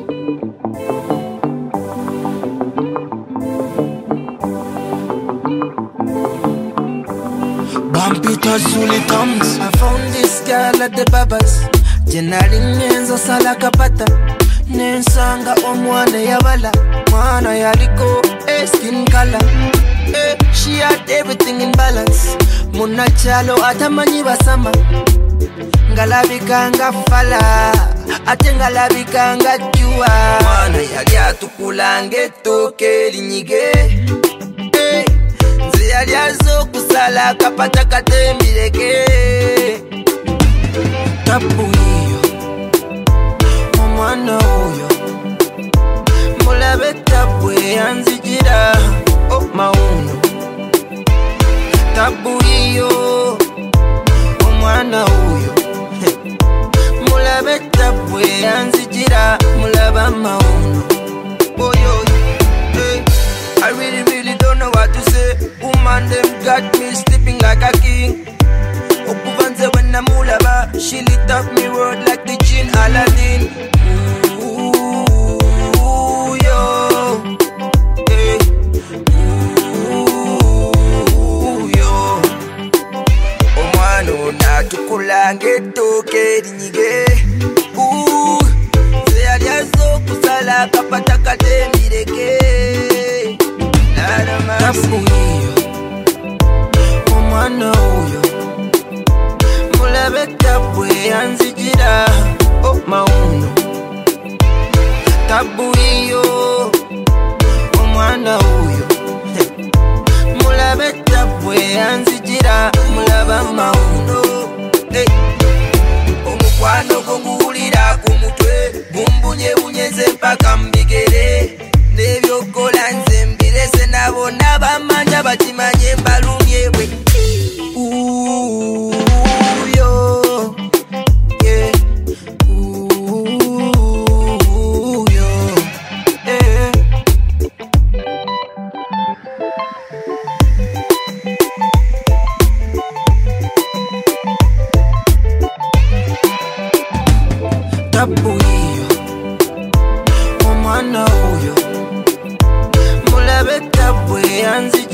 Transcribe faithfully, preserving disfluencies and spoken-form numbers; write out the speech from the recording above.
Peter Zuli Toms. I found this girl at the Babas. Jenali nyenzo sala kapata. Nensanga omwana yabala. Mwana yaliko, eh, skin color. Eh, she had everything in balance. Muna chalo atamanyi basama. Ngalabikanga fala. Ate ngalabikanga jua. Mwana yali atukulange toke linyige. Eh, nze yali azo kusala kapata katembireke. Tapu hiyo omwana oyo mulabe tapu yanzijira oh mauno. Tapu hiyo omwana oyo mulabe tapu yanzijira mulaba mauno. Oh yo, hey, I really really don't know what to say. Woman them got me sleeping like a king. Okuvanze when I'm mulaba, she lit up me world like the Jinn Aladdin. Ooh, yo, hey. Ooh, yo. Omwana na tukulange toke linyige. Ooh, se aliazo kusala kapata katembireke. Tapu hiyo omwana oyo mulabe tapu yanzijira oh mauno. Tapu hiyo omwana oyo mulabe tapu yanzijira mulaba mauno. Hey. Omukwano gongulira ku mutwe gumbunye bunyeze mpaka mbigere. Nebyokola nze mbirese nabo nabamanya bakimanye mbalumye bwe. Ooh, yo, yeah. Ooh, yo, yeah. Tapu hiyo omwana oyo mulabe tapu yanzijira